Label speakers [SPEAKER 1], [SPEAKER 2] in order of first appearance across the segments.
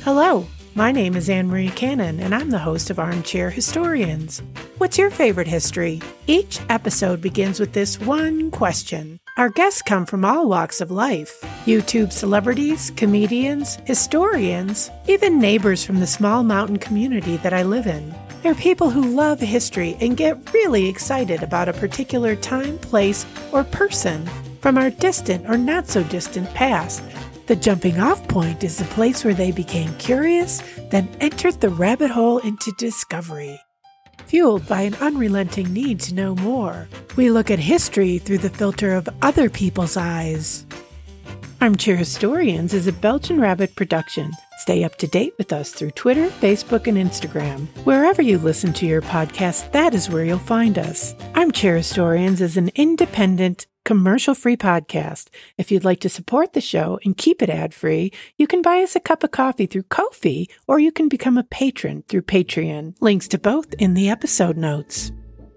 [SPEAKER 1] Hello, my name is Anne Marie Cannon, and I'm the host of Armchair Historians. What's your favorite history? Each episode begins with this one question. Our guests come from all walks of life. YouTube celebrities, comedians, historians, even neighbors from the small mountain community that I live in. They're people who love history and get really excited about a particular time, place, or person from our distant or not so distant past. The jumping off point is the place where they became curious, then entered the rabbit hole into discovery. Fueled by an unrelenting need to know more, we look at history through the filter of other people's eyes. Armchair Historians is a Belgian Rabbit production. Stay up to date with us through Twitter, Facebook, and Instagram. Wherever you listen to your podcast, that is where you'll find us. Armchair Historians is an independent, commercial-free podcast. If you'd like to support the show and keep it ad-free, you can buy us a cup of coffee through Ko-fi, or you can become a patron through Patreon. Links to both in the episode notes.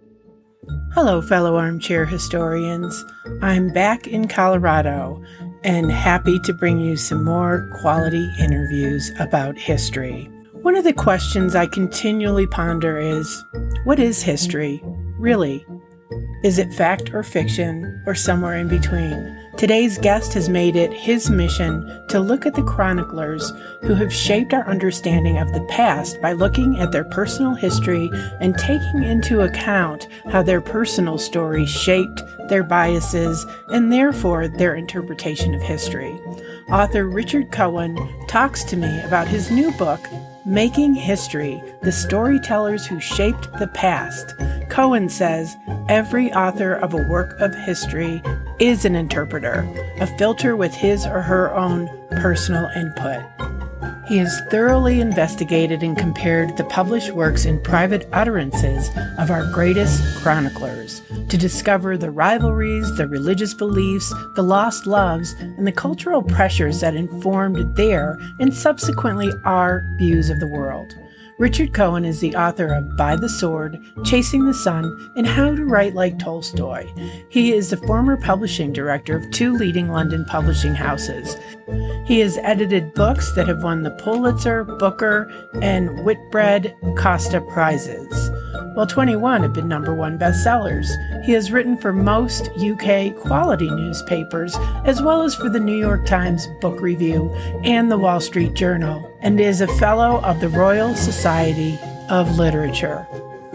[SPEAKER 1] Hello, fellow armchair historians. I'm back in Colorado and happy to bring you some more quality interviews about history. One of the questions I continually ponder is, what is history, really? Is it fact or fiction, or somewhere in between? Today's guest has made it his mission to look at the chroniclers who have shaped our understanding of the past by looking at their personal history and taking into account how their personal stories shaped their biases and therefore their interpretation of history. Author Richard Cohen talks to me about his new book, Making History, The Storytellers Who Shaped the Past. Cohen says, every author of a work of history is an interpreter, a filter with his or her own personal input. He has thoroughly investigated and compared the published works and private utterances of our greatest chroniclers to discover the rivalries, the religious beliefs, the lost loves, and the cultural pressures that informed their and subsequently our views of the world. Richard Cohen is the author of By the Sword, Chasing the Sun, and How to Write Like Tolstoy. He is the former publishing director of two leading London publishing houses. He has edited books that have won the Pulitzer, Booker, and Whitbread Costa Prizes, while 21 have been #1 bestsellers. He has written for most UK quality newspapers, as well as for the New York Times Book Review and the Wall Street Journal, and is a fellow of the Royal Society of Literature.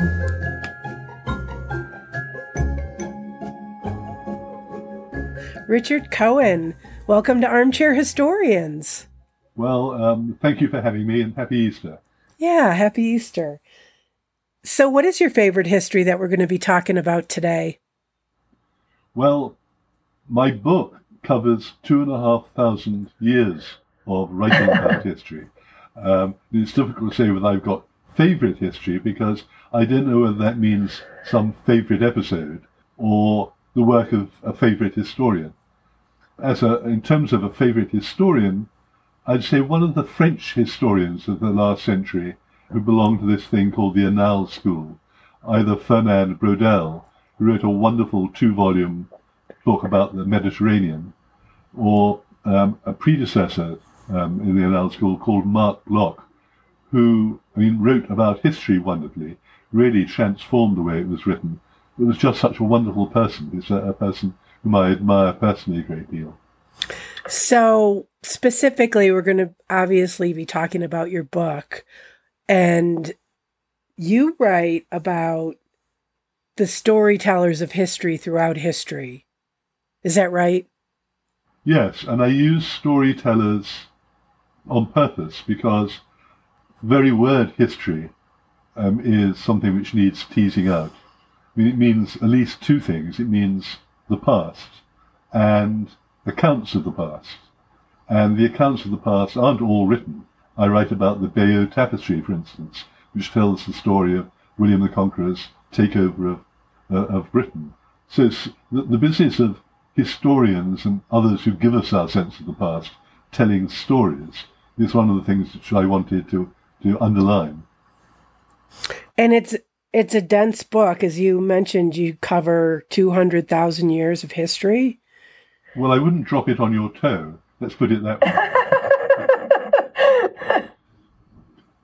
[SPEAKER 1] Richard Cohen, welcome to Armchair Historians.
[SPEAKER 2] Well, thank you for having me, and happy Easter.
[SPEAKER 1] Yeah, happy Easter. So what is your favorite history that we're going to be talking about today?
[SPEAKER 2] Well, my book covers 2,500 years of writing about history. It's difficult to say whether I've got favorite history because I don't know whether that means some favorite episode or the work of a favorite historian. In terms of a favorite historian, I'd say one of the French historians of the last century who belonged to this thing called the Annales School, either Fernand Braudel, who wrote a wonderful 2-volume book about the Mediterranean, or a predecessor in the Annales School called Marc Bloch, who wrote about history wonderfully, really transformed the way it was written. It was just such a wonderful person. He's a person whom I admire personally a great deal.
[SPEAKER 1] So specifically, we're going to obviously be talking about your book. And you write about the storytellers of history throughout history. Is that right?
[SPEAKER 2] Yes, and I use storytellers on purpose because the very word history is something which needs teasing out. It means at least two things. It means the past and accounts of the past. And the accounts of the past aren't all written. I write about the Bayeux Tapestry, for instance, which tells the story of William the Conqueror's takeover of Britain. So the business of historians and others who give us our sense of the past telling stories is one of the things which I wanted to underline.
[SPEAKER 1] And it's a dense book. As you mentioned, you cover 200,000 years of history.
[SPEAKER 2] Well, I wouldn't drop it on your toe. Let's put it that way.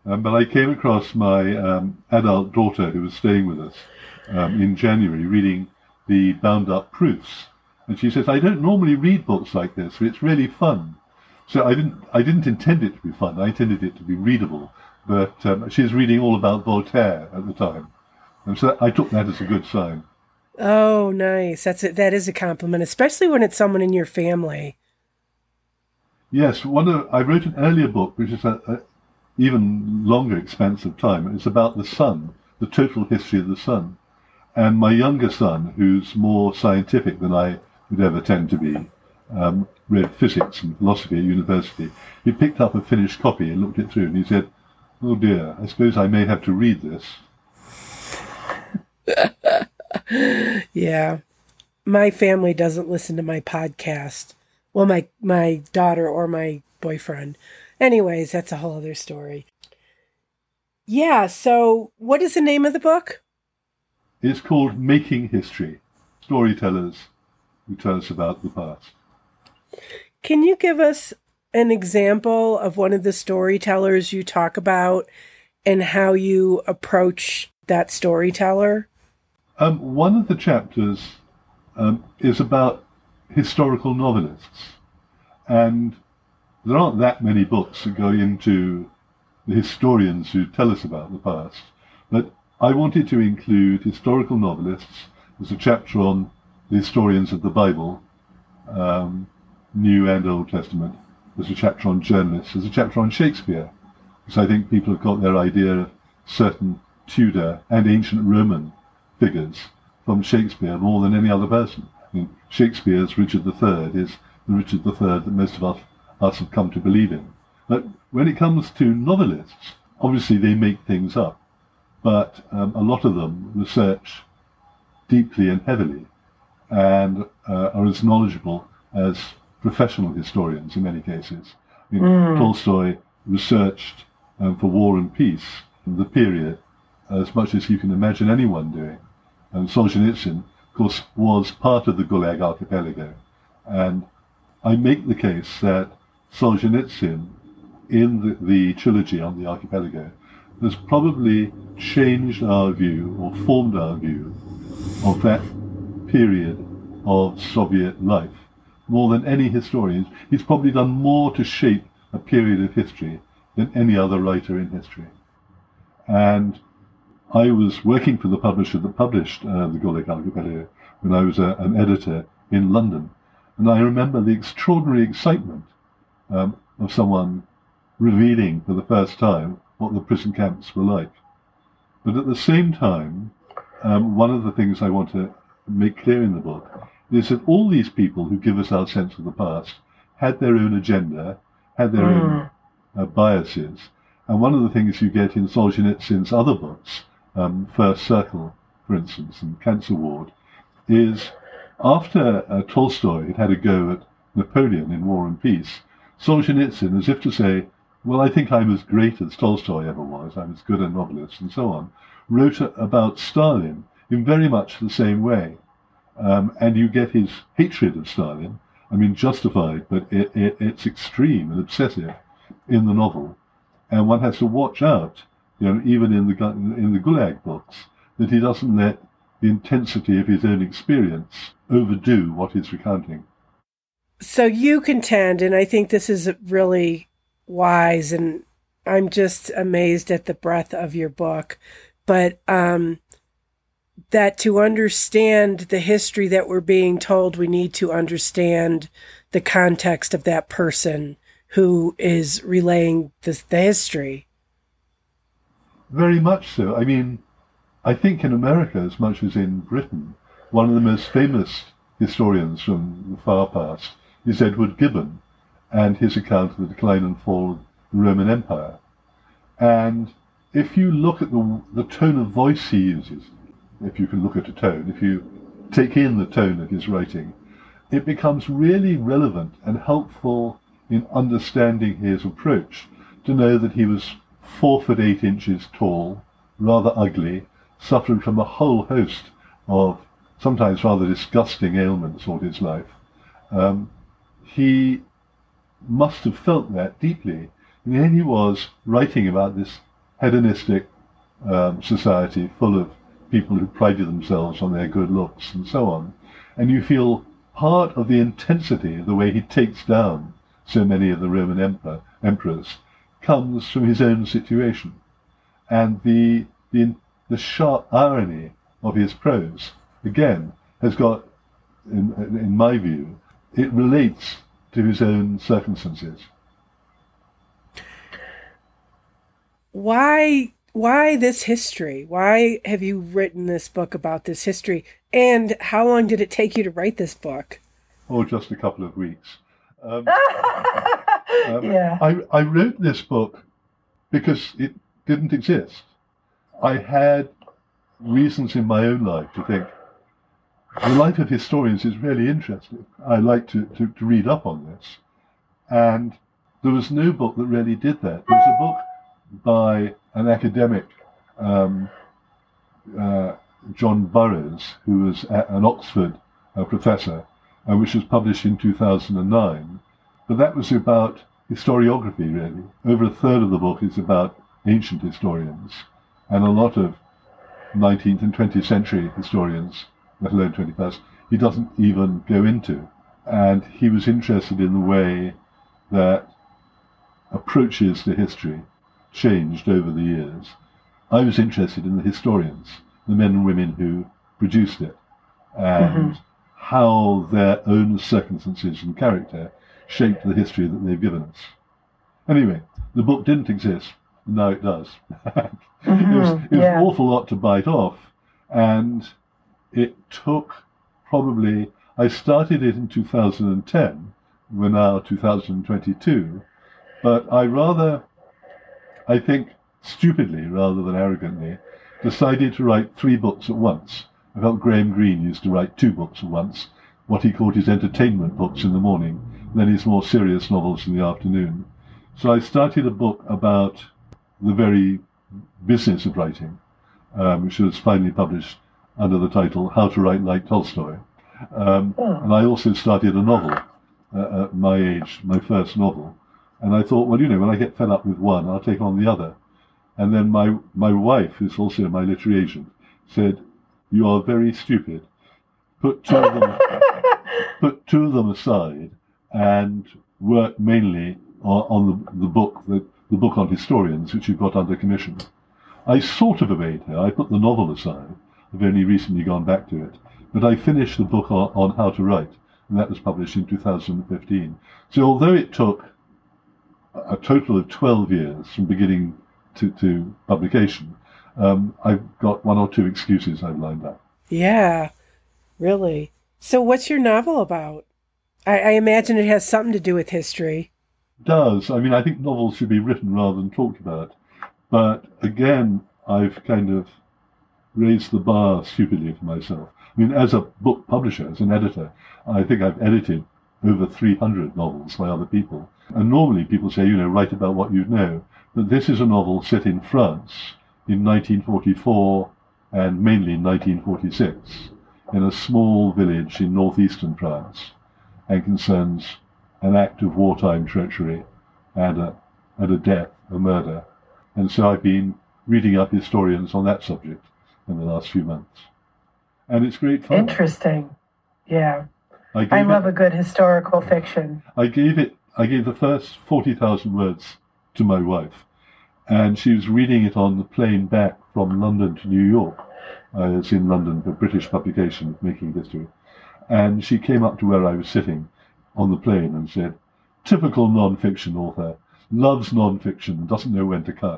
[SPEAKER 2] But I came across my adult daughter who was staying with us in January reading the bound-up proofs. And she says, I don't normally read books like this, but it's really fun. So I didn't intend it to be fun. I intended it to be readable. But she was reading all about Voltaire at the time. And so I took that as a good sign.
[SPEAKER 1] Oh, nice. That is a compliment, especially when it's someone in your family.
[SPEAKER 2] Yes, I wrote an earlier book, which is an even longer expanse of time. It's about the sun, the total history of the sun. And my younger son, who's more scientific than I would ever tend to be, read physics and philosophy at university. He picked up a finished copy and looked it through, and he said, "Oh dear, I suppose I may have to read this."
[SPEAKER 1] Yeah. My family doesn't listen to my podcast. Well, my daughter or my boyfriend. Anyways, that's a whole other story. Yeah, so what is the name of the book?
[SPEAKER 2] It's called Making History, Storytellers Who Tell Us About the Past.
[SPEAKER 1] Can you give us an example of one of the storytellers you talk about and how you approach that storyteller?
[SPEAKER 2] One of the chapters is about historical novelists. And there aren't that many books that go into the historians who tell us about the past. But I wanted to include historical novelists. There's a chapter on the historians of the Bible, New and Old Testament. There's a chapter on journalists. There's a chapter on Shakespeare, because I think people have got their idea of certain Tudor and ancient Roman figures from Shakespeare more than any other person. I mean, Shakespeare's Richard III is the Richard III that most of us have come to believe in. But when it comes to novelists, obviously they make things up, but a lot of them research deeply and heavily and are as knowledgeable as professional historians in many cases. I mean, Tolstoy researched for War and Peace the period as much as you can imagine anyone doing. And Solzhenitsyn, of course, was part of the Gulag Archipelago. And I make the case that Solzhenitsyn, in the trilogy on the archipelago, has probably changed our view or formed our view of that period of Soviet life more than any historian. He's probably done more to shape a period of history than any other writer in history. And I was working for the publisher that published the Gulag Archipelago when I was an editor in London. And I remember the extraordinary excitement of someone revealing for the first time what the prison camps were like. But at the same time, one of the things I want to make clear in the book is that all these people who give us our sense of the past had their own agenda, had their own biases. And one of the things you get in Solzhenitsyn's other books, First Circle, for instance, and Cancer Ward, is after Tolstoy had a go at Napoleon in War and Peace, Solzhenitsyn, as if to say, well, I think I'm as great as Tolstoy ever was, I'm as good a novelist, and so on, wrote about Stalin in very much the same way. And you get his hatred of Stalin, I mean, justified, but it's extreme and obsessive in the novel. And one has to watch out, even in the Gulag books, that he doesn't let the intensity of his own experience overdo what he's recounting.
[SPEAKER 1] So you contend, and I think this is really wise, and I'm just amazed at the breadth of your book, but that to understand the history that we're being told, we need to understand the context of that person who is relaying the history.
[SPEAKER 2] Very much so. I mean, I think in America, as much as in Britain, one of the most famous historians from the far past is Edward Gibbon and his account of the decline and fall of the Roman Empire. And if you look at the tone of voice he uses, if you can look at a tone, if you take in the tone of his writing, it becomes really relevant and helpful in understanding his approach to know that he was 4'8" tall, rather ugly, suffering from a whole host of sometimes rather disgusting ailments all his life. He must have felt that deeply. And here he was writing about this hedonistic society full of people who prided themselves on their good looks and so on. And you feel part of the intensity of the way he takes down so many of the Roman emperors comes from his own situation. And the sharp irony of his prose, again, has got, in my view, it relates to his own circumstances.
[SPEAKER 1] Why this history? Why have you written this book about this history? And how long did it take you to write this book?
[SPEAKER 2] Oh, just a couple of weeks.
[SPEAKER 1] Yeah.
[SPEAKER 2] I wrote this book because it didn't exist. I had reasons in my own life to think the life of historians is really interesting. I like to read up on this. And there was no book that really did that. There was a book by an academic, John Burroughs, who was an Oxford professor, which was published in 2009. But that was about historiography, really. Over a third of the book is about ancient historians, and a lot of 19th and 20th century historians, let alone 21st, he doesn't even go into. And he was interested in the way that approaches to history changed over the years. I was interested in the historians, the men and women who produced it, and how their own circumstances and character shaped the history that they've given us. Anyway, the book didn't exist, and now it does. It was an awful lot to bite off, and it took probably, I started it in 2010, we're now 2022, but I think stupidly rather than arrogantly, decided to write 3 books at once. I felt Graham Greene used to write 2 books at once, what he called his entertainment books in the morning, then his more serious novels in the afternoon. So I started a book about the very business of writing, which was finally published under the title How to Write Like Tolstoy. And I also started a novel at my age, my first novel. And I thought, well, when I get fed up with one, I'll take on the other. And then my wife, who's also my literary agent, said, "You are very stupid. Put two of them aside and work mainly on the book on historians, which you've got under commission." I sort of obeyed her. I put the novel aside. I've only recently gone back to it. But I finished the book on how to write, and that was published in 2015. So although it took a total of 12 years from beginning to publication, I've got 1 or 2 excuses I've lined up.
[SPEAKER 1] Yeah, really. So what's your novel about? I imagine it has something to do with history.
[SPEAKER 2] It does. I mean, I think novels should be written rather than talked about. But again, I've kind of raised the bar stupidly for myself. I mean, as a book publisher, as an editor, I think I've edited over 300 novels by other people. And normally people say, write about what you know. But this is a novel set in France in 1944 and mainly in 1946 in a small village in northeastern France, and concerns an act of wartime treachery and a death, a murder. And so I've been reading up historians on that subject in the last few months. And it's great fun.
[SPEAKER 1] Interesting. Yeah. I love a good historical fiction.
[SPEAKER 2] I gave the first 40,000 words to my wife, and she was reading it on the plane back from London to New York. I was in London for British publication of Making History. And she came up to where I was sitting on the plane and said, "Typical non-fiction author, loves non-fiction, doesn't know when to cut."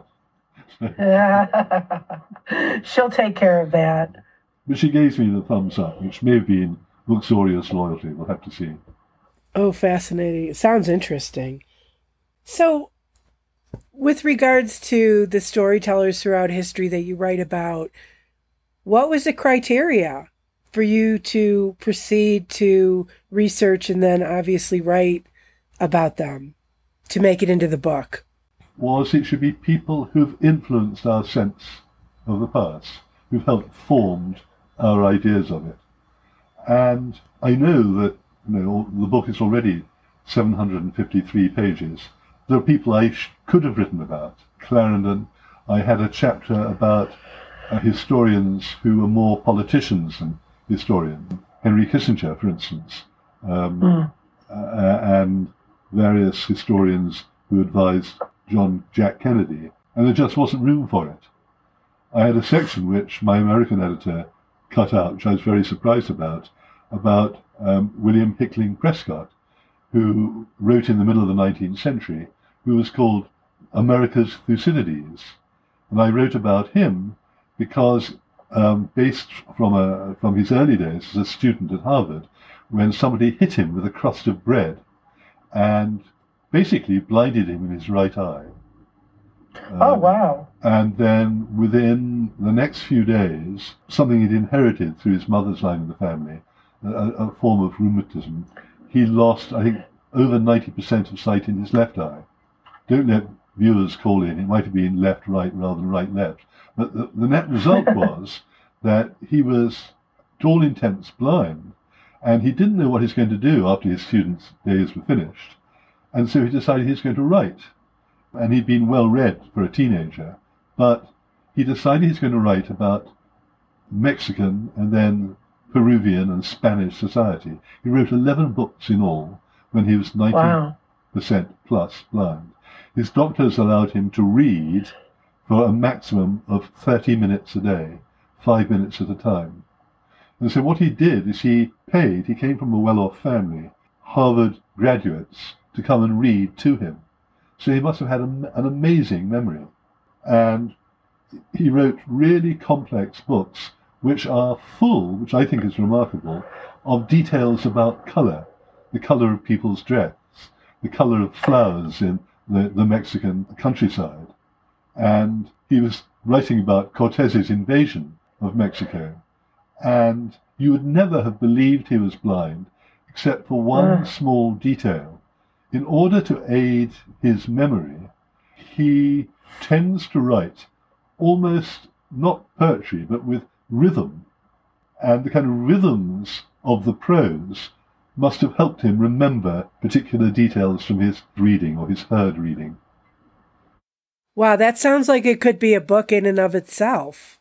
[SPEAKER 1] She'll take care of that.
[SPEAKER 2] But she gave me the thumbs up, which may have been luxurious loyalty. We'll have to see.
[SPEAKER 1] Oh, fascinating. It sounds interesting. So, with regards to the storytellers throughout history that you write about, what was the criteria for you to proceed to research and then obviously write about them to make it into the book?
[SPEAKER 2] Was it should be people who've influenced our sense of the past, who've helped formed our ideas of it. And I know that the book is already 753 pages. There are people I could have written about. Clarendon, I had a chapter about historians who were more politicians than historians. Henry Kissinger, for instance, and various historians who advised Jack Kennedy, and there just wasn't room for it. I had a section which my American editor cut out, which I was very surprised about William Hickling Prescott, who wrote in the middle of the 19th century, who was called America's Thucydides. And I wrote about him because, based from his early days as a student at Harvard, when somebody hit him with a crust of bread and basically blinded him in his right eye.
[SPEAKER 3] Oh, wow.
[SPEAKER 2] And then within the next few days, something he'd inherited through his mother's line of the family, a form of rheumatism, he lost, I think, over 90% of sight in his left eye. Don't let viewers call in, it might have been left-right rather than right-left. But the net result was that he was, to all intents, blind, and he didn't know what he was going to do after his students' days were finished. And so he decided he was going to write. And he'd been well read for a teenager, but he decided he's going to write about Mexican and then Peruvian and Spanish society. He wrote 11 books in all when he was 90% plus blind. His doctors allowed him to read for a maximum of 30 minutes a day, 5 minutes at a time. And so what he did is he came from a well-off family, Harvard graduates, to come and read to him. So he must have had an amazing memory. And he wrote really complex books which are full, which I think is remarkable, of details about colour, the colour of people's dress, the colour of flowers in the Mexican countryside. And he was writing about Cortez's invasion of Mexico. And you would never have believed he was blind, except for one small detail. In order to aid his memory, he tends to write almost not poetry, but with rhythm. And the kind of rhythms of the prose must have helped him remember particular details from his reading or his heard reading.
[SPEAKER 1] Wow, that sounds like it could be a book in and of itself.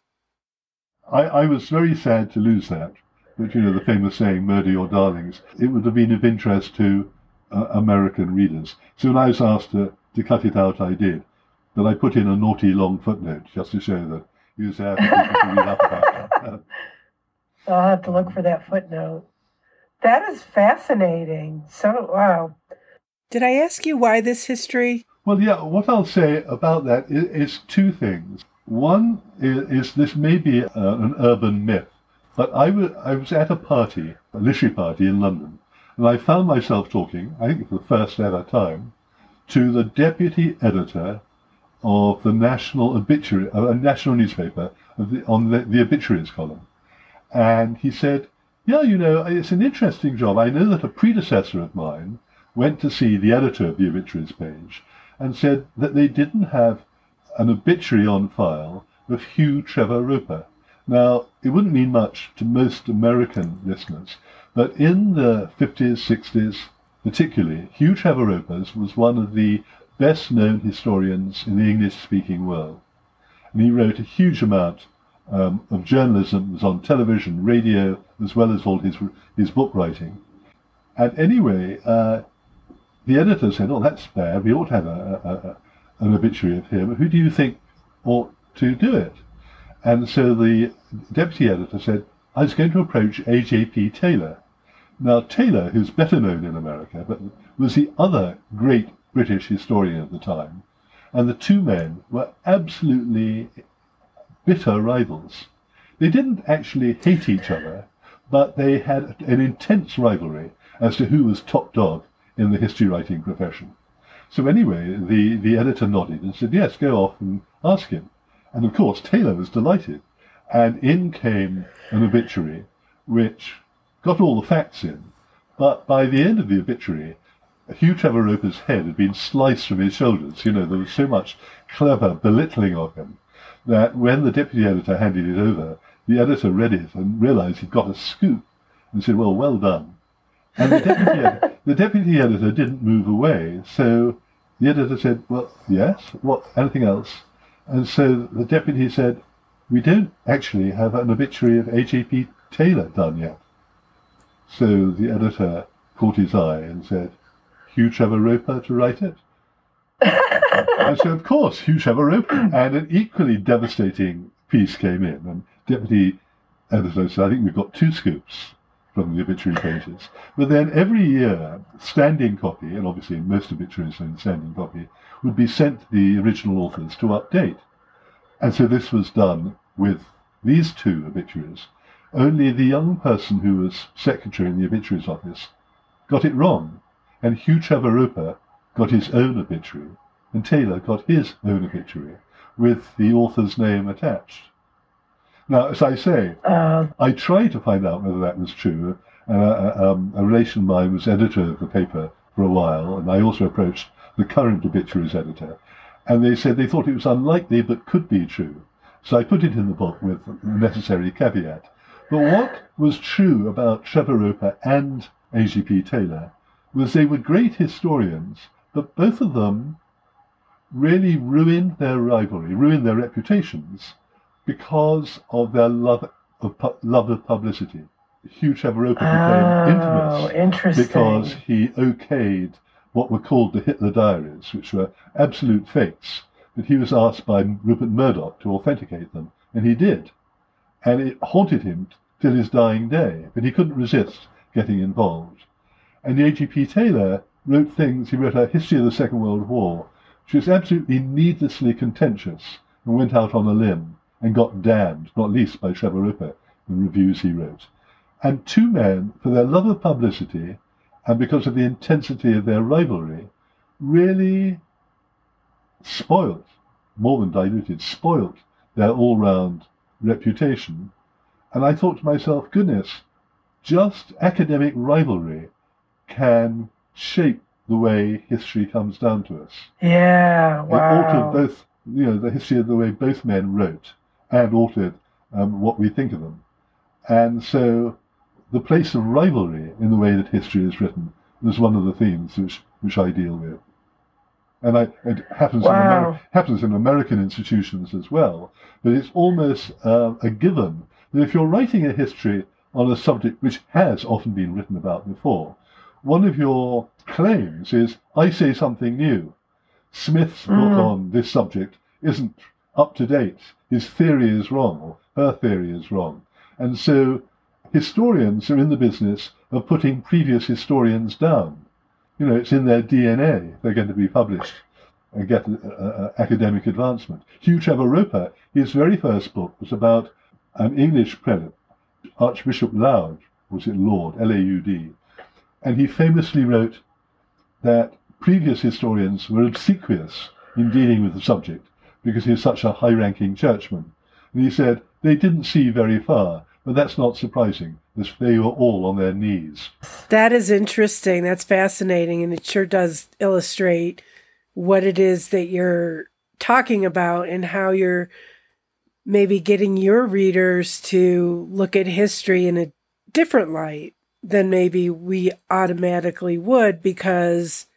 [SPEAKER 2] I was very sad to lose that. But, the famous saying, murder your darlings. It would have been of interest to American readers. So when I was asked to cut it out, I did. But I put in a naughty long footnote just to show that he was there for people to read up about that.
[SPEAKER 3] I'll have to look for that footnote. That is fascinating. So, wow.
[SPEAKER 1] Did I ask you why this history?
[SPEAKER 2] Well, yeah, what I'll say about that is two things. One is this may be an urban myth, but I was at a party, a literary party in London, and I found myself talking, I think for the first ever time, to the deputy editor of the national obituary, a national newspaper, on the obituaries column. And he said, yeah, it's an interesting job. I know that a predecessor of mine went to see the editor of the obituaries page and said that they didn't have an obituary on file of Hugh Trevor Roper. Now, it wouldn't mean much to most American listeners, but in the 50s, 60s, particularly, Hugh Trevor Roper was one of the best-known historians in the English-speaking world. And he wrote a huge amount of journalism. It was on television, radio, as well as all his book writing. And anyway, the editor said, oh, that's fair, we ought to have an obituary of him. Who do you think ought to do it? And so the deputy editor said, I was going to approach A.J.P. Taylor. Now, Taylor, who's better known in America, but was the other great British historian of the time, and the two men were absolutely bitter rivals. They didn't actually hate each other, but they had an intense rivalry as to who was top dog in the history writing profession. So anyway, the editor nodded and said, yes, go off and ask him. And of course, Taylor was delighted. And in came an obituary which got all the facts in. But by the end of the obituary, Hugh Trevor Roper's head had been sliced from his shoulders. There was so much clever belittling of him that when the deputy editor handed it over, the editor read it and realized he'd got a scoop and said, well done. And the deputy editor didn't move away, so the editor said, well, yes, what, anything else? And so the deputy said, we don't actually have an obituary of A.J.P. Taylor done yet. So the editor caught his eye and said, Hugh Trevor Roper to write it? And so, of course, Hugh Trevor Roper. And an equally devastating piece came in. And deputy editor said, I think we've got 2 scoops from the obituary pages. But then every year, standing copy, and obviously most obituaries are in standing copy, would be sent to the original authors to update. And so this was done with these 2 obituaries. Only the young person who was secretary in the obituaries office got it wrong, and Hugh Trevor Roper got his own obituary, and Taylor got his own obituary, with the author's name attached. Now, as I say, I tried to find out whether that was true. A relation of mine was editor of the paper for a while, and I also approached the current obituaries editor, and they said they thought it was unlikely but could be true. So I put it in the book with the necessary caveat. But what was true about Trevor Roper and A.J.P. Taylor was they were great historians, but both of them really ruined their rivalry, ruined their reputations, because of their love of publicity. Hugh Trevor Roper became infamous because he okayed what were called the Hitler Diaries, which were absolute fakes, but he was asked by Rupert Murdoch to authenticate them, and he did. And it haunted him till his dying day, but he couldn't resist getting involved. And A.J.P. Taylor wrote things, he wrote a history of the Second World War, which was absolutely needlessly contentious, and went out on a limb, and got damned, not least by Trevor Roper, in reviews he wrote. And 2 men, for their love of publicity, and because of the intensity of their rivalry, really spoilt, more than diluted, spoilt their all-round reputation. And I thought to myself, goodness, just academic rivalry can shape the way history comes down to us.
[SPEAKER 3] Yeah, wow.
[SPEAKER 2] It altered both, the history of the way both men wrote, and altered what we think of them. And so the place of rivalry in the way that history is written was one of the themes which I deal with. And it happens, happens in American institutions as well, but it's almost a given that if you're writing a history on a subject which has often been written about before, one of your claims is, I say something new. Smith's book on this subject isn't up to date. His theory is wrong, or her theory is wrong. And so historians are in the business of putting previous historians down. It's in their DNA. They're going to be published and get academic advancement. Hugh Trevor Roper, his very first book was about an English prelate, Archbishop Laud, was it Laud, L-A-U-D, and he famously wrote that previous historians were obsequious in dealing with the subject because he was such a high-ranking churchman. And he said they didn't see very far, but that's not surprising, because they were all on their knees.
[SPEAKER 1] That is interesting. That's fascinating, and it sure does illustrate what it is that you're talking about and how you're maybe getting your readers to look at history in a different light than maybe we automatically would, because,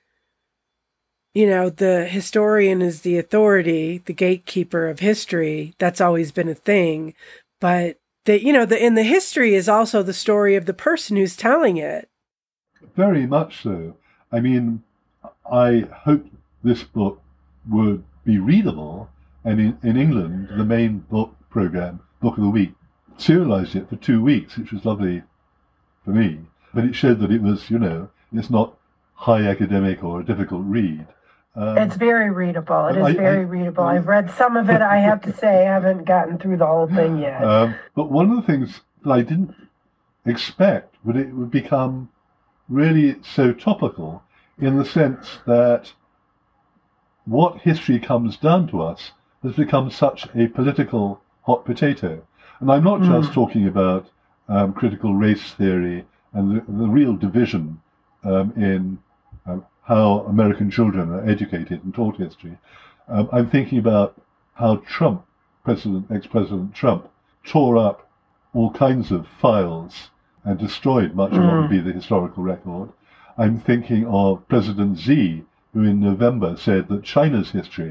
[SPEAKER 1] the historian is the authority, the gatekeeper of history. That's always been a thing. But in the history is also the story of the person who's telling it.
[SPEAKER 2] Very much so. I mean, I hope this book would be readable, and in England, the main book program, Book of the Week, serialized it for 2 weeks, which was lovely for me. But it showed that it was, it's not high academic or a difficult read.
[SPEAKER 3] It's very readable. It is very readable. I've read some of it. I have to say, I haven't gotten through the whole thing yet.
[SPEAKER 2] But one of the things that I didn't expect it would become really so topical, in the sense that what history comes down to us has become such a political hot potato. And I'm not just talking about critical race theory and the real division in how American children are educated and taught history. I'm thinking about how Trump, ex-President Trump, tore up all kinds of files and destroyed much of what would be the historical record. I'm thinking of President Xi, who in November said that China's history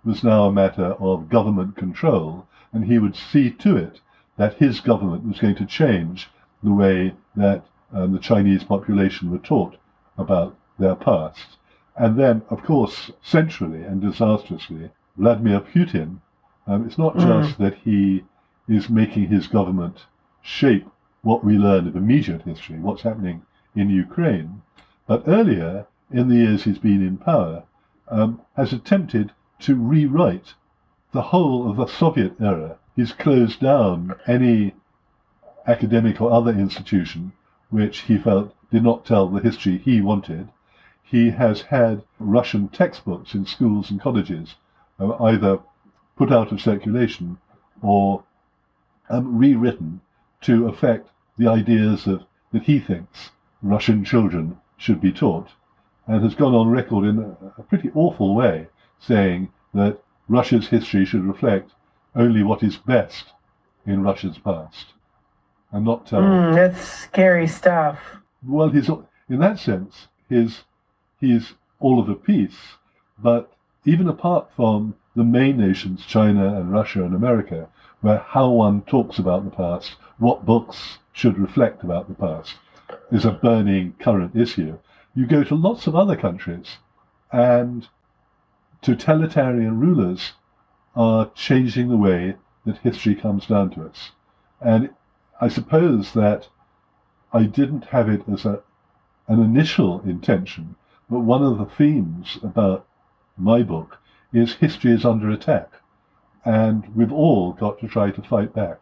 [SPEAKER 2] was now a matter of government control, and he would see to it that his government was going to change the way that the Chinese population were taught about their past. And then, of course, centrally and disastrously, Vladimir Putin, it's not just that he is making his government shape what we learn of immediate history, what's happening in Ukraine, but earlier, in the years he's been in power, has attempted to rewrite the whole of the Soviet era. He's closed down any academic or other institution which he felt did not tell the history he wanted. He has had Russian textbooks in schools and colleges either put out of circulation or rewritten to affect the ideas that he thinks Russian children should be taught, and has gone on record in a pretty awful way, saying that Russia's history should reflect only what is best in Russia's past, and not tell...
[SPEAKER 3] That's scary stuff.
[SPEAKER 2] Well, in that sense, he's all of a piece, but even apart from the main nations, China and Russia and America, where how one talks about the past, what books should reflect about the past, is a burning current issue. You go to lots of other countries, and totalitarian rulers are changing the way that history comes down to us. And I suppose that I didn't have it as an initial intention, but one of the themes about my book is history is under attack, and we've all got to try to fight back.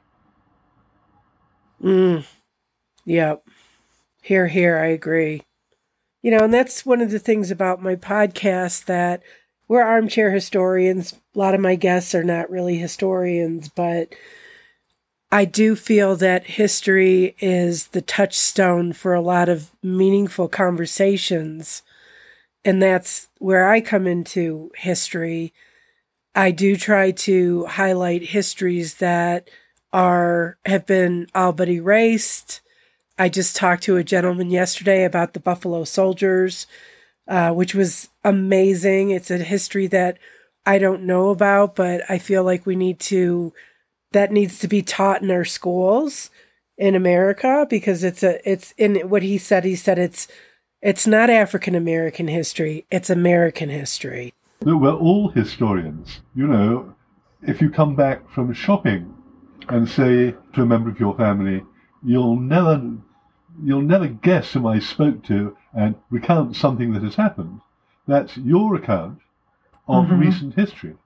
[SPEAKER 1] Yep. Here, here, I agree. You know, and that's one of the things about my podcast, that we're armchair historians. A lot of my guests are not really historians, but I do feel that history is the touchstone for a lot of meaningful conversations. And that's where I come into history. I do try to highlight histories that have been all but erased. I just talked to a gentleman yesterday about the Buffalo Soldiers, which was amazing. It's a history that I don't know about, but I feel like that needs to be taught in our schools in America, because it's in what he said it's not African American history, it's American history.
[SPEAKER 2] No, we're all historians. You know, if you come back from shopping and say to a member of your family, you'll never guess whom I spoke to, and recount something that has happened. That's your account of recent history.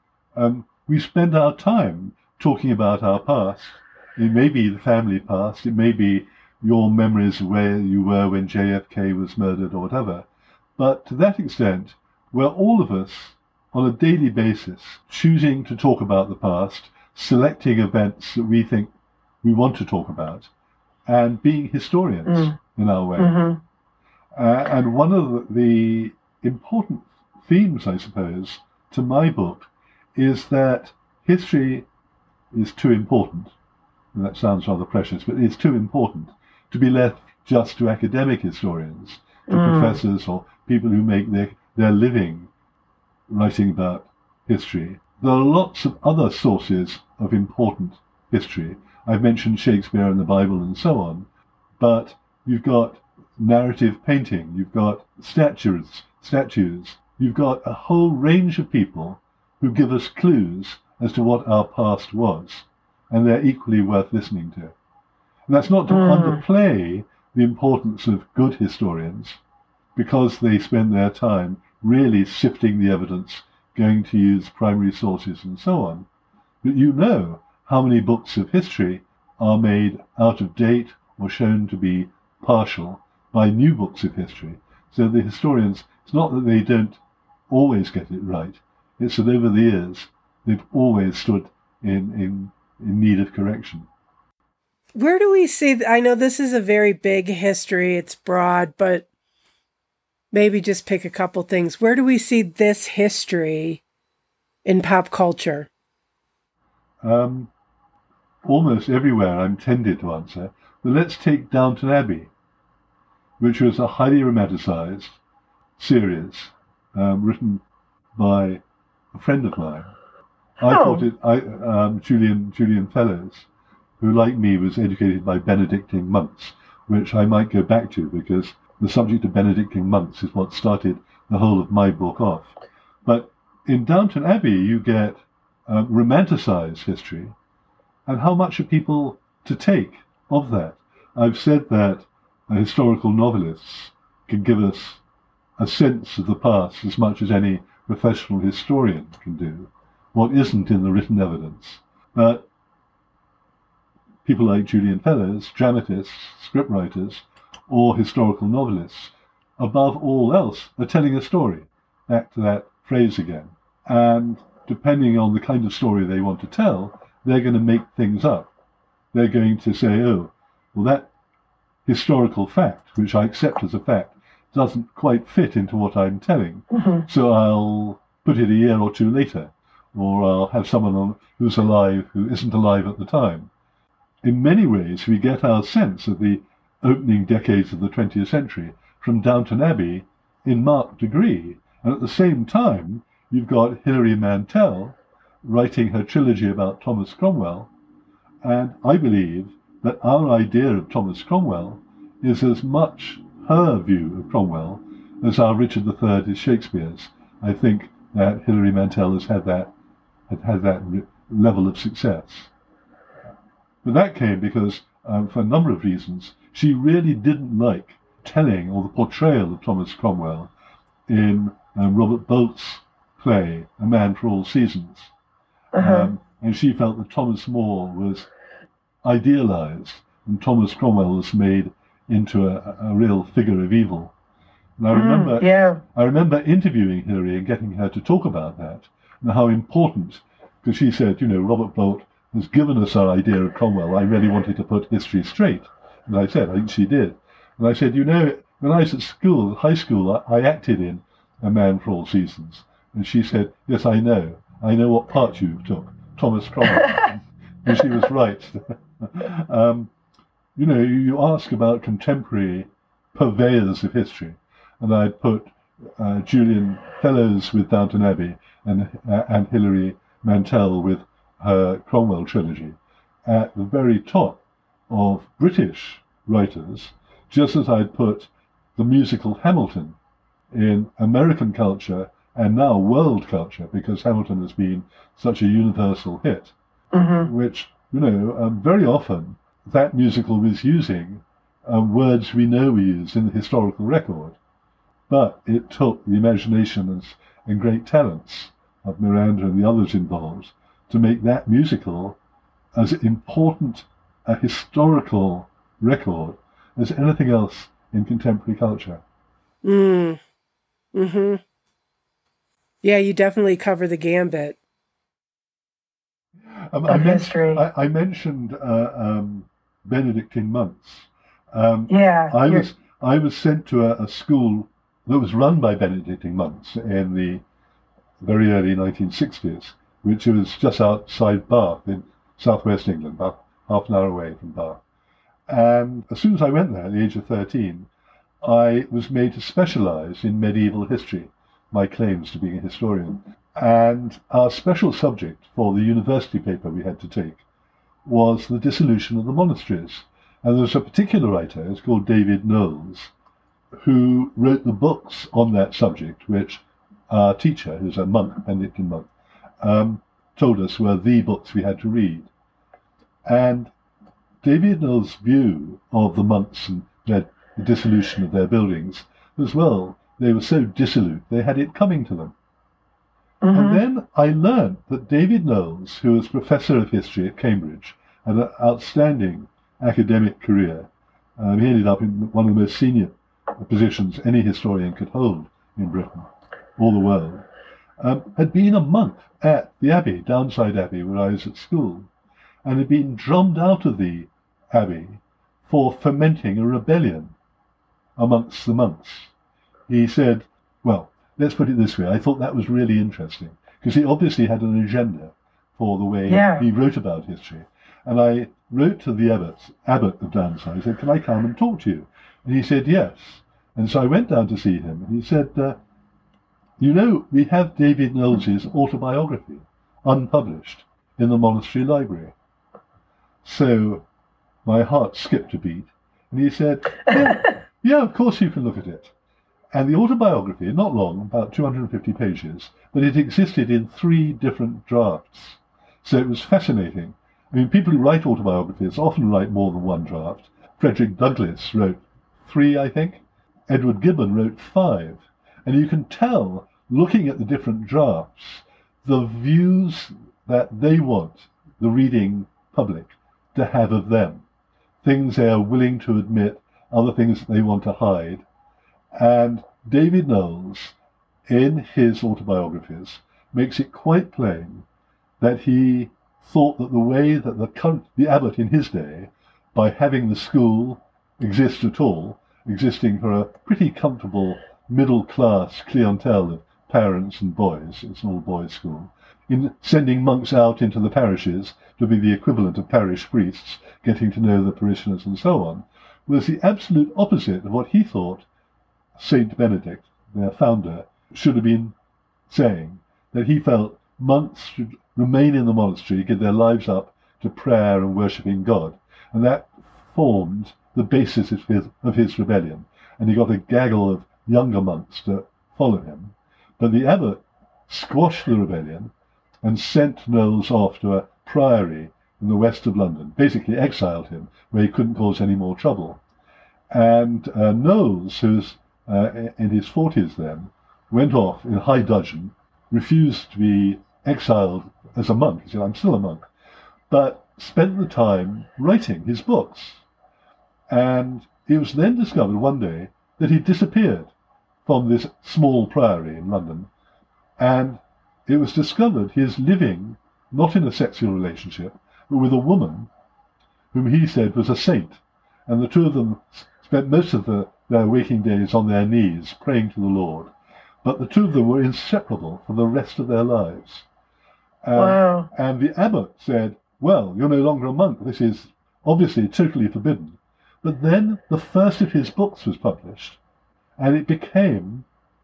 [SPEAKER 2] We spend our time talking about our past. It may be the family past, it may be your memories of where you were when JFK was murdered or whatever. But to that extent, we're all of us on a daily basis choosing to talk about the past, selecting events that we think we want to talk about, and being historians in our way. And one of the important themes, I suppose, to my book is that history is too important. And that sounds rather precious, but it's too important to be left just to academic historians, to professors or people who make their living writing about history. There are lots of other sources of important history. I've mentioned Shakespeare and the Bible and so on, but you've got narrative painting, you've got statues, you've got a whole range of people who give us clues as to what our past was, and they're equally worth listening to. And that's not to underplay the importance of good historians, because they spend their time really sifting the evidence, going to use primary sources and so on. But you know how many books of history are made out of date or shown to be partial by new books of history. So the historians, it's not that they don't always get it right, it's that over the years they've always stood in need of correction.
[SPEAKER 1] Where do we see, I know this is a very big history, it's broad, but maybe just pick a couple things. Where do we see this history in pop culture?
[SPEAKER 2] Almost everywhere, I'm tended to answer. But let's take Downton Abbey, which was a highly romanticized series written by a friend of mine. I thought Julian Fellowes, who, like me, was educated by Benedictine monks, which I might go back to because the subject of Benedictine monks is what started the whole of my book off. But in Downton Abbey, you get romanticized history, and how much are people to take of that? I've said that historical novelists can give us a sense of the past as much as any professional historian can do, what isn't in the written evidence. But people like Julian Fellowes, dramatists, scriptwriters, or historical novelists, above all else, are telling a story. Back to that phrase again. And depending on the kind of story they want to tell, they're going to make things up. They're going to say, oh, well, that historical fact, which I accept as a fact, doesn't quite fit into what I'm telling. So I'll put it a year or two later, or I'll have someone on who's alive who isn't alive at the time. In many ways, we get our sense of the opening decades of the 20th century from Downton Abbey in marked degree. And at the same time, you've got Hilary Mantel writing her trilogy about Thomas Cromwell, and I believe that our idea of Thomas Cromwell is as much her view of Cromwell as our Richard III is Shakespeare's. I think that Hilary Mantel has had that level of success. But that came because, for a number of reasons, she really didn't like telling or the portrayal of Thomas Cromwell in Robert Bolt's play, A Man for All Seasons. And she felt that Thomas More was idealized and Thomas Cromwell was made into a real figure of evil. And I remember interviewing Hilary and getting her to talk about that and how important, because she said, Robert Bolt has given us our idea of Cromwell. I really wanted to put history straight. And I said, I think she did. And I said, when I was at school, high school, I acted in A Man for All Seasons. And she said, yes, I know. I know what part you took, Thomas Cromwell. And she was right. You ask about contemporary purveyors of history, and I'd put Julian Fellowes with Downton Abbey and Hilary Mantel with her Cromwell trilogy at the very top of British writers, just as I'd put the musical Hamilton in American culture and now world culture, because Hamilton has been such a universal hit, which, very often that musical was using words we know we use in the historical record. But it took the imagination and great talents of Miranda and the others involved to make that musical as important a historical record as anything else in contemporary culture.
[SPEAKER 1] Yeah, you definitely cover the gambit.
[SPEAKER 2] I mentioned Benedictine monks. I was sent to a school that was run by Benedictine monks in the very early 1960s, which was just outside Bath in southwest England, about half an hour away from Bath. And as soon as I went there at the age of 13, I was made to specialize in medieval history, my claims to being a historian. And our special subject for the university paper we had to take was the dissolution of the monasteries. And there was a particular writer, it's called David Knowles, who wrote the books on that subject, which our teacher, who's a monk, Benedictine monk, told us were the books we had to read. And David Knowles' view of the monks and the dissolution of their buildings was, well, they were so dissolute, they had it coming to them. And then I learned that David Knowles, who was professor of history at Cambridge, had an outstanding academic career. He ended up in one of the most senior positions any historian could hold in Britain, or the world, had been a monk at the Abbey, Downside Abbey, where I was at school, and had been drummed out of the Abbey for fomenting a rebellion amongst the monks. He said, well, let's put it this way, I thought that was really interesting, because he obviously had an agenda for the way he wrote about history. And I wrote to the abbot of Downside. I said, can I come and talk to you? And he said, yes. And so I went down to see him, and he said, You know, we have David Knowles's autobiography, unpublished, in the monastery library. So my heart skipped a beat, and he said, yeah, of course you can look at it. And the autobiography, not long, about 250 pages, but it existed in 3 different drafts. So it was fascinating. I mean, people who write autobiographies often write more than 1 draft. Frederick Douglass wrote 3, I think. Edward Gibbon wrote 5. And you can tell, looking at the different drafts, the views that they want the reading public to have of them. Things they are willing to admit, other things that they want to hide. And David Knowles, in his autobiographies, makes it quite plain that he thought that the way that the abbot in his day, by having the school exist at all, existing for a pretty comfortable middle-class clientele of parents and boys, it's an all-boys school, in sending monks out into the parishes to be the equivalent of parish priests, getting to know the parishioners and so on, was the absolute opposite of what he thought Saint Benedict, their founder, should have been saying, that he felt monks should remain in the monastery, give their lives up to prayer and worshipping God. And that formed the basis of his rebellion. And he got a gaggle of younger monks to follow him. But the abbot squashed the rebellion and sent Knowles off to a priory in the west of London, basically exiled him, where he couldn't cause any more trouble. And Knowles, who's in his 40s then, went off in high dudgeon, refused to be exiled as a monk. He said, I'm still a monk, but spent the time writing his books. And it was then discovered one day that he disappeared from this small priory in London, and it was discovered he is living not in a sexual relationship, but with a woman whom he said was a saint, and the two of them spent most of their waking days on their knees praying to the Lord, but the two of them were inseparable for the rest of their lives.
[SPEAKER 3] Wow.
[SPEAKER 2] And the abbot said, well, you're no longer a monk, this is obviously totally forbidden. But then the first of his books was published, and it became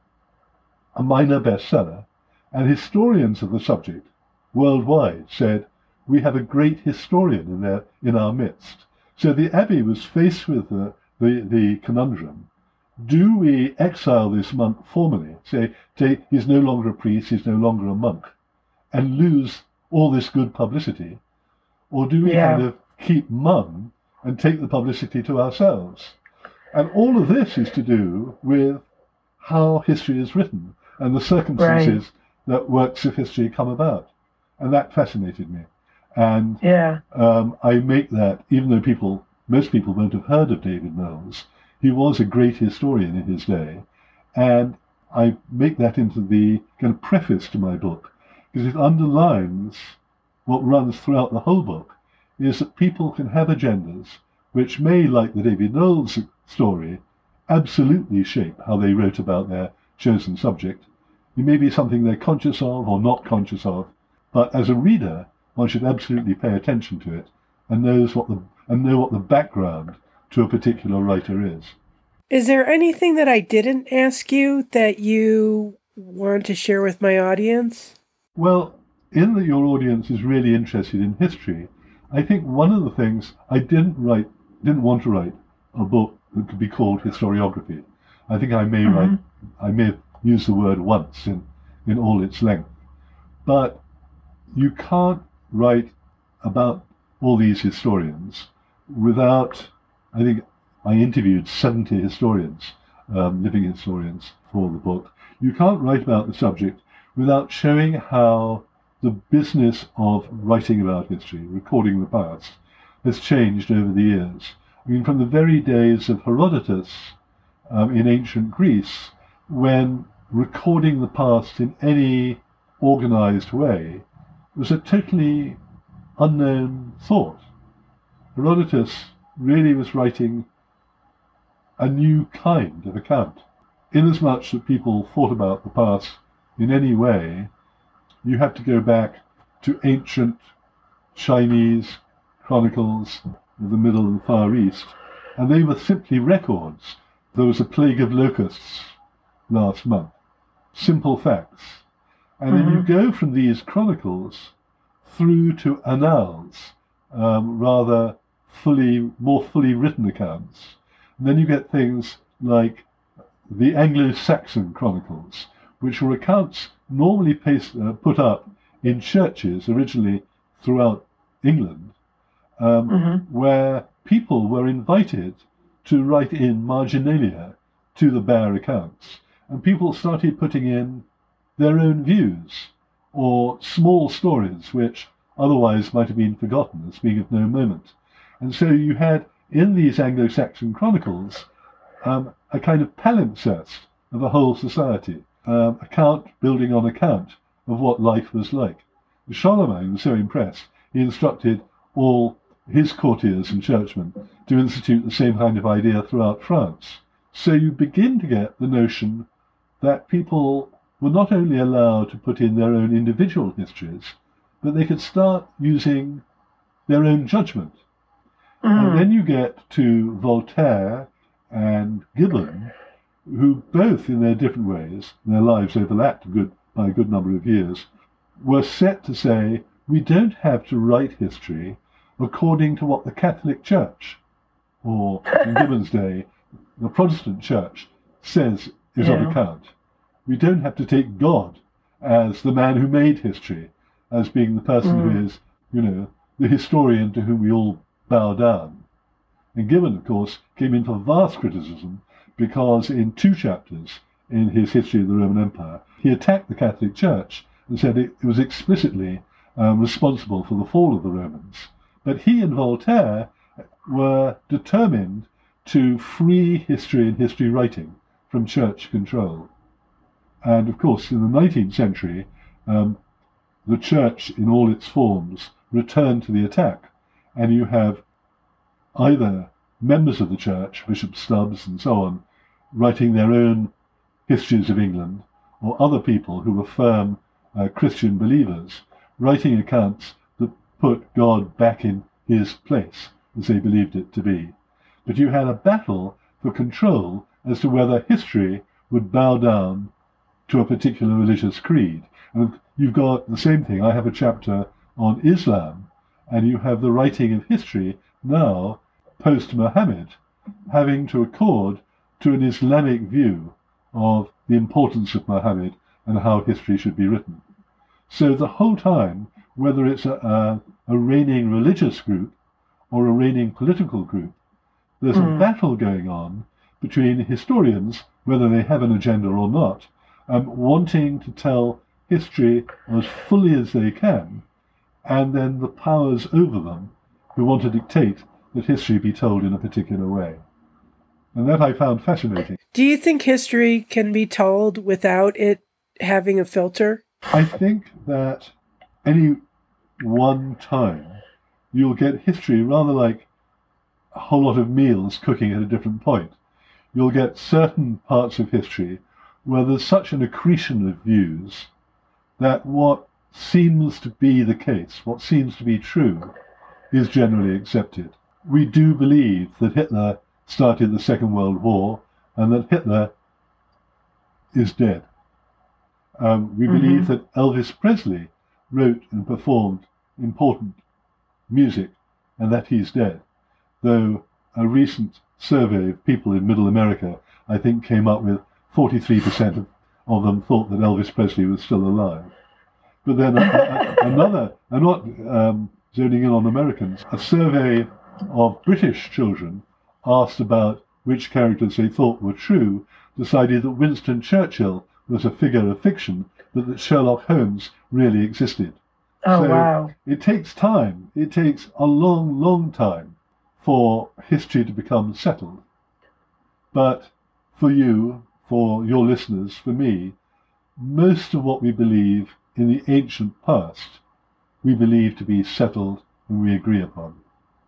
[SPEAKER 2] a minor bestseller, and historians of the subject worldwide said, we have a great historian in our midst. So the abbey was faced with the conundrum. Do we exile this monk formally, say he's no longer a priest, he's no longer a monk, and lose all this good publicity? Or do we kind of keep mum and take the publicity to ourselves? And all of this is to do with how history is written and the circumstances that works of history come about. And that fascinated me. And I make that, even though most people won't have heard of David Knowles, he was a great historian in his day. And I make that into the kind of preface to my book, because it underlines what runs throughout the whole book, is that people can have agendas which may, like the David Knowles story, absolutely shape how they wrote about their chosen subject. It may be something they're conscious of or not conscious of, but as a reader, one should absolutely pay attention to it and know what the background to a particular writer is.
[SPEAKER 1] Is there anything that I didn't ask you that you want to share with my audience?
[SPEAKER 2] Well, in that your audience is really interested in history, I think one of the things I didn't want to write a book that could be called historiography. I think I may have used the word once in all its length. But you can't write about all these historians without, I think I interviewed 70 historians, living historians, for the book. You can't write about the subject without showing how the business of writing about history, recording the past, has changed over the years. I mean, from the very days of Herodotus in ancient Greece, when recording the past in any organized way was a totally unknown thought. Herodotus really was writing a new kind of account. Inasmuch that people thought about the past in any way, you have to go back to ancient Chinese chronicles of the Middle and Far East, and they were simply records. There was a plague of locusts last month. simple facts. And then you go from these chronicles through to annals, rather more fully written accounts. And then you get things like the Anglo-Saxon chronicles, which were accounts normally put up in churches originally throughout England, where people were invited to write in marginalia to the bare accounts. And people started putting in their own views or small stories which otherwise might have been forgotten as being of no moment. And so you had in these Anglo-Saxon chronicles a kind of palimpsest of a whole society, account building on account of what life was like. Charlemagne was so impressed, he instructed all his courtiers and churchmen to institute the same kind of idea throughout France. So you begin to get the notion that people were not only allowed to put in their own individual histories, but they could start using their own judgment. And then you get to Voltaire and Gibbon, who both, in their different ways, their lives overlapped by a good number of years, were set to say, we don't have to write history according to what the Catholic Church, or in Gibbon's day, the Protestant Church, says is of account. We don't have to take God as the man who made history, as being the person who is, the historian to whom we all bow down. And Gibbon, of course, came in for vast criticism because in 2 chapters in his History of the Roman Empire, he attacked the Catholic Church and said it was explicitly responsible for the fall of the Romans. But he and Voltaire were determined to free history and history writing from church control. And of course, in the 19th century, the church in all its forms returned to the attack. And you have either members of the church, Bishop Stubbs and so on, writing their own histories of England, or other people who were firm Christian believers, writing accounts that put God back in his place, as they believed it to be. But you had a battle for control as to whether history would bow down to a particular religious creed. And you've got the same thing. I have a chapter on Islam, and you have the writing of history now, post-Muhammad, having to accord to an Islamic view of the importance of Muhammad and how history should be written. So the whole time, whether it's a reigning religious group or a reigning political group, there's a battle going on between historians, whether they have an agenda or not, wanting to tell history as fully as they can, and then the powers over them who want to dictate that history be told in a particular way. And that I found fascinating.
[SPEAKER 1] Do you think history can be told without it having a filter?
[SPEAKER 2] I think that any one time you'll get history rather like a whole lot of meals cooking at a different point. You'll get certain parts of history where there's such an accretion of views that what seems to be the case, what seems to be true, is generally accepted. We do believe that Hitler started the Second World War and that Hitler is dead. We believe that Elvis Presley wrote and performed important music and that he's dead, though a recent survey of people in Middle America, I think, came up with 43% of them thought that Elvis Presley was still alive. But then another, I'm not zoning in on Americans, a survey of British children asked about which characters they thought were true, decided that Winston Churchill was a figure of fiction, but that Sherlock Holmes really existed.
[SPEAKER 3] Oh,
[SPEAKER 2] so
[SPEAKER 3] wow.
[SPEAKER 2] It takes time. It takes a long, long time for history to become settled. But for you, for your listeners, for me, most of what we believe in the ancient past, we believe to be settled and we agree upon.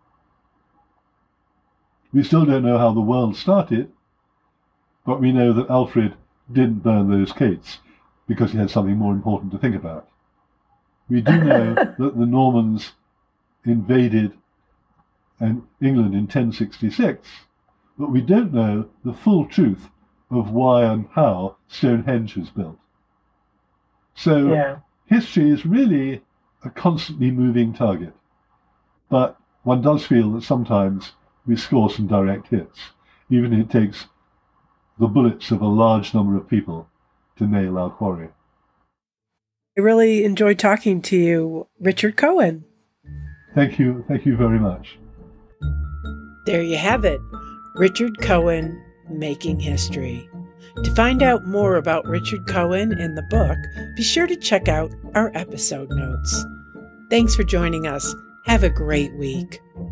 [SPEAKER 2] We still don't know how the world started, but we know that Alfred didn't burn those cates because he had something more important to think about. We do know that the Normans invaded England in 1066, but we don't know the full truth of why and how Stonehenge was built. So history is really a constantly moving target. But one does feel that sometimes we score some direct hits, even if it takes the bullets of a large number of people to nail our quarry.
[SPEAKER 1] I really enjoyed talking to you, Richard Cohen.
[SPEAKER 2] Thank you very much.
[SPEAKER 1] There you have it, Richard Cohen, Making History. To find out more about Richard Cohen and the book, be sure to check out our episode notes. Thanks for joining us. Have a great week.